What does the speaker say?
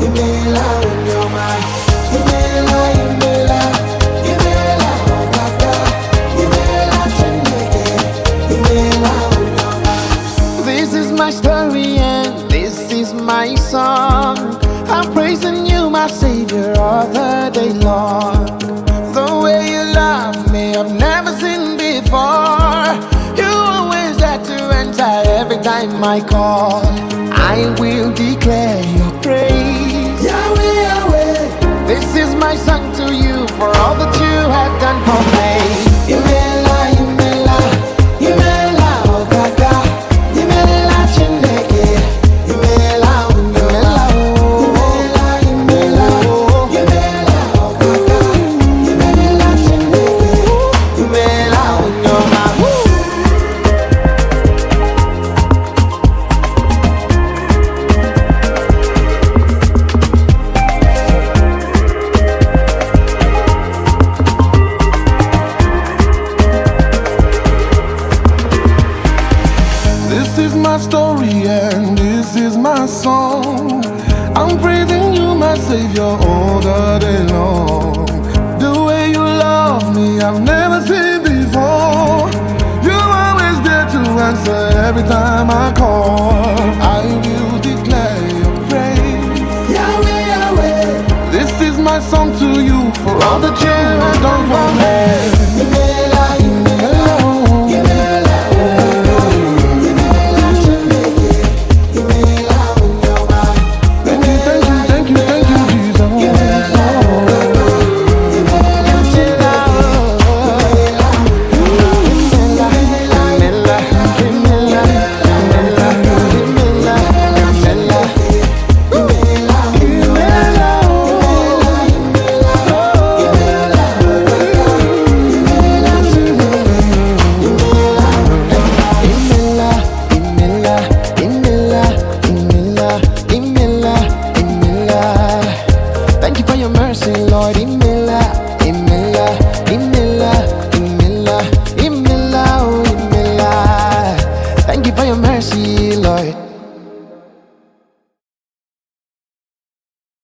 Imela unyoma, Imela, Imela, Imela ogaka, Imela cheneke, Imela unyoma. This is my story and this is my song. I'm praising you, my Savior, all the day long. The way you love me, I've never seen before. You always there to answer every time I call. I will declare your praise, Yahweh, Yahweh. This is my song to you for all that you have done for me. Imela, Imela, Imela ogaka, Imela chineke, Imela unyoma, Imela, Imela, Imela ogaka, Imela chineke, Imela unyoma. This is my story and this is my song. I'm praising you, my Savior, all the day long. The way you love me, I've never seen before. You're always there to answer every time I call. I will declare your praise, Yahweh, Yahweh. this is my song to you for all that you have done for me.